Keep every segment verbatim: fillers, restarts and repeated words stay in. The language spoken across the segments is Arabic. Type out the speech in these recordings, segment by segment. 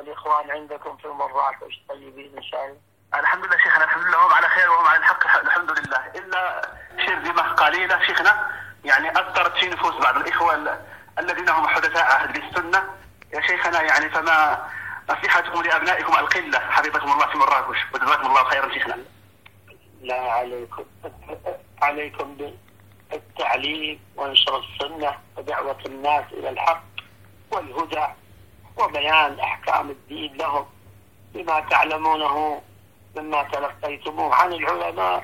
والإخوان عندكم في مراكش طيبين إن شاء الله؟ الحمد لله شيخنا، الحمد لله هم على خير وهم على الحق الحمد لله، إلا شرذمة قليلة شيخنا يعني أثرت في نفوس بعض الإخوة الذين هم حدثاء عهد بالسنة يا شيخنا، يعني فما نصيحتكم لأبنائكم القلة حفظكم الله في مراكش وجزاكم الله خيرا شيخنا. لا عليكم عليكم بالتعليم ونشر السنة ودعوة الناس إلى الحق والهدى وبيان أحكام الدين لهم بما تعلمونه مما تلقيتموه عن العلماء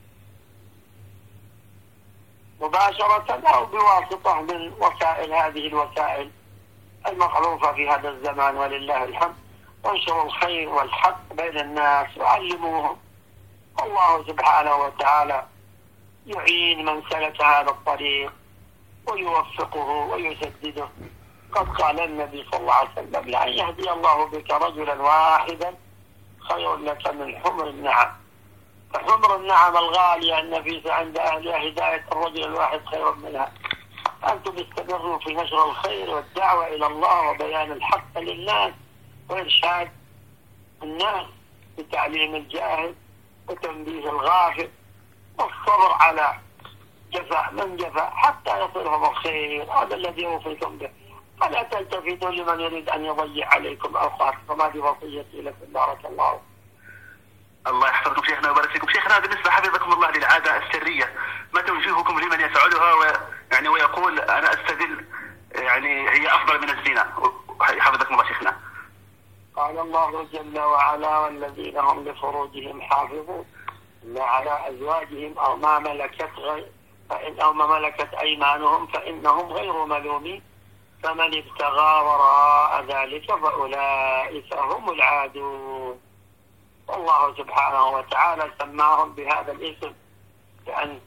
مباشرة أو بواسطة من وسائل هذه الوسائل المعروفة في هذا الزمان ولله الحمد، وانشروا الخير والحق بين الناس وعلموهم. الله سبحانه وتعالى يعين من سلك هذا الطريق ويوفقه ويسدده. قد قال النبي صلى الله عليه وسلم: لأن يهدي الله بك رجلا واحدا خير لك من حمر النعم. فحمر النعم الغالية النفيسة عند أهلها هداية الرجل الواحد خير منها. أنتم استمروا في نشر الخير والدعوة إلى الله وبيان الحق للناس وإرشاد الناس بتعليم الجاهل وتنبيه الغافل والصبر على جفاء من جفاء حتى يصلهم الخير. هذا الذي يوصيكم به، فلا تلتفتوا لمن يريد أن يضيع عليكم أوقاتكم. هذه وصيتي لكم، بارك الله. الله يحفظكم شيخنا ويبارك فيكم شيخنا. بالنسبة حفظكم الله للعادة السرية، ما توجيهكم لمن يفعلها ويعني ويقول أنا أستدل يعني هي أفضل من الزنا؟ حفظكم الله شيخنا. قال الله جل وعلا: والذين هم لفروجهم حافظون إلا على أزواجهم أو ما ملكت غير فإن أو ما ملكت أيمانهم فإنهم غير ملومين فمن ابتغى وراء ذلك فأولئك هم العادون. والله سبحانه وتعالى سماهم بهذا الاسم لأن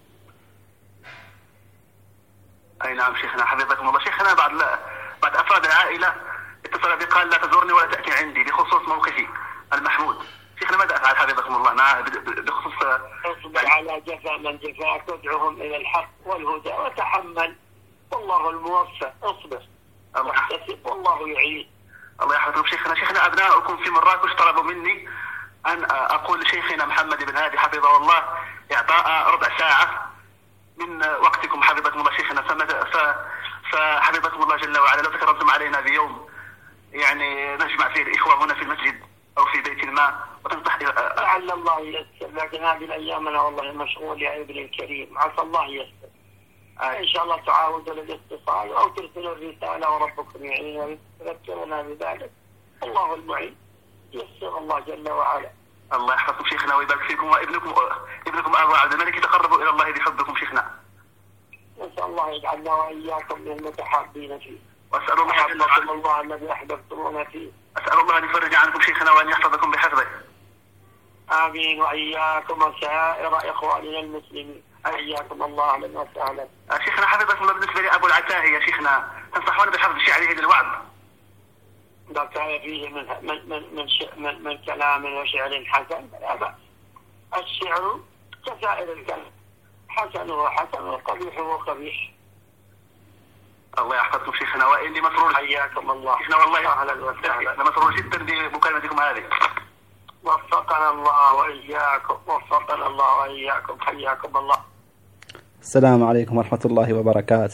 أي نعم شيخنا حفظكم الله. شيخنا بعد لا بعد أفراد العائلة اتصل بي قال لا تزورني ولا تأتي عندي بخصوص موقفي المحمود. شيخنا ماذا أفعل حفظكم الله مع بخصوص اصبر على جفا من جفاك وادعهم إلى الحق والهدى وتحمل، والله الموفق. اصبر واحتسب والله يعين. الله يحفظكم شيخنا. شيخنا أبناؤكم في مراكش طلبوا مني أن أقول لشيخنا محمد بن هادي حفظه الله إعطاء ربع ساعة من وقتكم حفظكم الله شيخنا، فحفظكم الله جل وعلا لو تكرمتم علينا بيوم يعني نجمع فيه الإخوة هنا في المسجد أو في بيت ما وتنصح. لعل الله ييسر، لكن هذه الأيام أنا والله مشغول يا ابني الكريم، عسى الله ييسر. آه. إن شاء الله تعاودوا للاتصال أو ترسلوا الرسالة وربكم يعين ويذكرنا بذلك. الله المعين، يسر الله جل وعلا. الله يحفظكم شيخنا ويبارك فيكم. وابنكم ابنكم أبو عبد الملك يتقربوا إلى الله بحبكم شيخنا. نسأل الله يجعلنا وإياكم من المتحابين فيه. وأسأل الله أحبكم الله الذي أحببتمونا فيه. أسأل الله أن يفرج عنكم شيخنا وأن يحفظكم بحفظه. آمين. وإياكم وسائر إخواننا المسلمين. حياكم الله. أهلا وسهلا. شيخنا حفظكم الله. بالنسبة لأبو العتاهي يا شيخنا تنصحون بحفظ شعره للوعظ؟ ما كان فيه من من من من, من, من كلام وشعر حسن لا بأس. الشعر كسائر الكلام، حسنه حسن وقبيحه قبيح. الله يحفظكم شيخنا. وإني مسرور. حياكم الله شيخنا والله أهلا وسهلا. أنا مسرور جدا بمكالمتكم هذه. وفقنا الله وإياكم. وفقنا الله وإياكم. حياكم الله. السلام عليكم ورحمة الله وبركاته.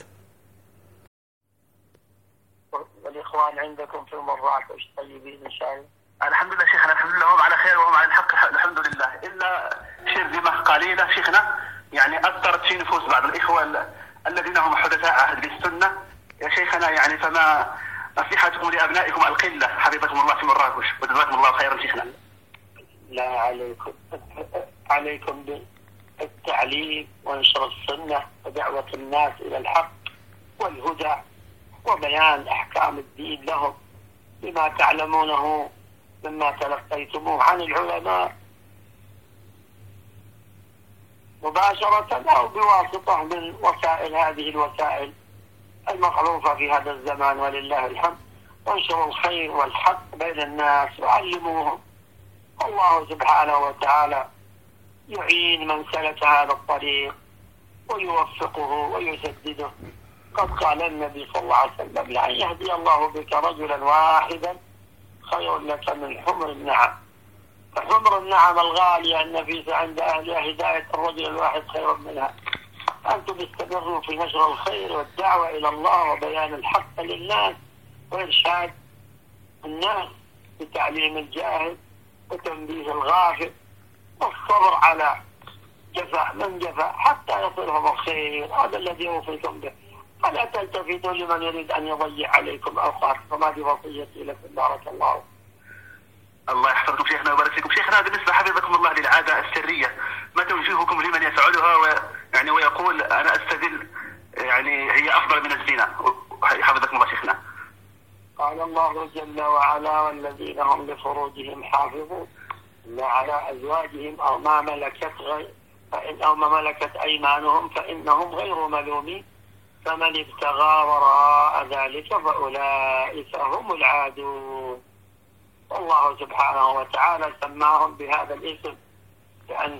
والإخوان عندكم في مراكش طيبين إن شاء الله؟ الحمد لله شيخنا، الحمد لله هم على خير وهم على الحق الحمد لله، إلا شرذمة قليلة شيخنا يعني أثرت في نفوس بعض الإخوة الذين هم حدثاء عهد بالسنة يا شيخنا، يعني فما نصيحتكم لأبنائكم القلة حفظكم الله في مراكش وجزاكم الله خيرا شيخنا. لا عليكم عليكم بالتعليم ونشر السنة ودعوة الناس إلى الحق والهدى وبيان أحكام الدين لهم بما تعلمونه مما تلقيتموه عن العلماء مباشرة أو بواسطة من وسائل هذه الوسائل المعروفة في هذا الزمان ولله الحمد، وانشروا الخير والحق بين الناس وعلموهم. الله سبحانه وتعالى يعين من سلك هذا الطريق ويوفقه ويسدده. قد قال النبي صلى الله عليه وسلم: لأن يهدي الله بك رجلا واحدا خير لك من حمر النعم. فحمر النعم الغالية النفيسة عند أهلها هداية الرجل الواحد خير منها. أنتم استمروا في نشر الخير والدعوة إلى الله وبيان الحق للناس وإرشاد الناس بتعليم الجاهل وتنبيه الغافل والصبر على جفاء من جفاء حتى يصلهم الخير. هذا الذي أوصيكم به، فلا تلتفتوا لمن يريد أن يضيع عليكم أوقاتكم. هذه وصيتي لكم. بارك الله. الله يحفظكم شيخنا ويبارك فيكم. شيخنا بالنسبة حفظكم الله للعادة السرية، ما توجيهكم لمن يفعلها ويعني ويقول أنا أستدل يعني هي أفضل من الزنا؟ حفظكم الله شيخنا. قال الله جل وعلا: والذين هم لفروجهم حافظون إلا على أزواجهم أو ما ملكت غير فإن أو ما ملكت أيمانهم فإنهم غير ملومين فمن ابتغى وراء ذلك فأولئك هم العادون. والله سبحانه وتعالى سماهم بهذا الاسم لأن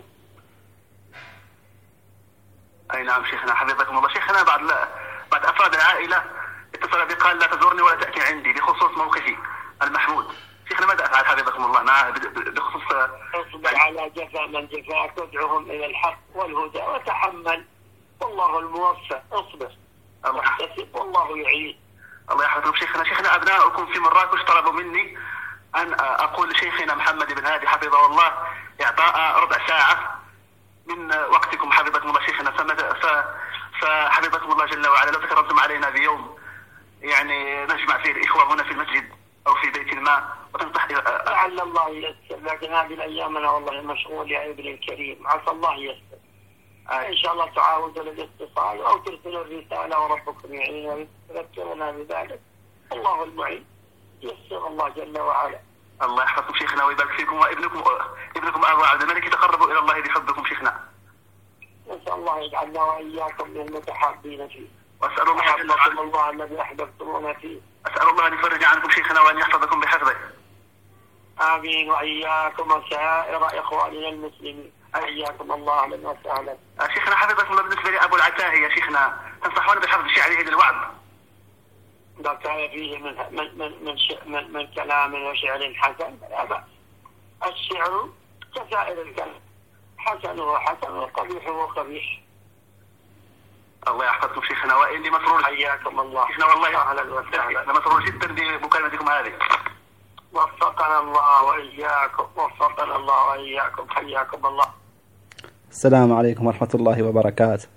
أي نعم شيخنا حفظكم الله. شيخنا بعد لا بعد أفراد العائلة اتصل بي قال لا تزورني ولا تأتي عندي بخصوص موقفي المحمود. شيخنا ماذا أفعل حفظكم الله مع بخصوص اصبر على جفا من جفاك وادعهم إلى الحق والهدى وتحمل والله الموفق. اصبر واحتسب والله يعين. الله يحفظكم شيخنا. شيخنا أبناؤكم في مراكش طلبوا مني أن أقول لشيخنا محمد بن هادي حفظه الله إعطاء ربع ساعة من وقتكم حفظكم الله شيخنا. فحفظكم الله جل وعلا لو تكرمتم علينا بيوم يعني نجمع فيه الإخوة هنا في المسجد أو في بيت ما وتنصح. لعل الله ييسر، لكن هذه الأيام أنا والله مشغول يا ابني الكريم. عسى الله ييسر. آه. إن شاء الله تعاودوا للاتصال أو ترسلوا الرسالة وربكم يعين ويذكرنا بذلك. الله المعين. يسر الله جل وعلا. الله يحفظكم شيخنا ويبارك فيكم. وابنكم ابنكم أبو عبد الملك يتقربوا إلى الله بحبكم شيخنا. نسأل الله يجعلنا وإياكم من المتحابين فيه. وأسأل الله يحفظكم الله الذي أحببتمونا فيه. أسأل الله أن يفرج عنكم شيخنا وأن يحفظكم بحفظه. آمين. وإياكم وسائر إخواننا المسلمين. حياكم الله. أهلا وسهلا. شيخنا حفظكم الله. بالنسبة لي أبو العتاهي يا شيخنا تنصحون بحفظ شعره للوعظ؟ ده كان فيه من من من من, من, من كلام وشعر حسن لا بأس. الشعر كسائر الكلام، حسن وحسن وقبيح وقبيح. الله يحفظكم شيخنا. وإني مسرور. حياكم الله. شيخنا والله أهلا وسهلا. أنا مسرور جدا بمكالمتكم هذه. وفقنا الله وإياكم. وفقنا الله وإياكم. حياكم الله. السلام عليكم ورحمة الله وبركاته.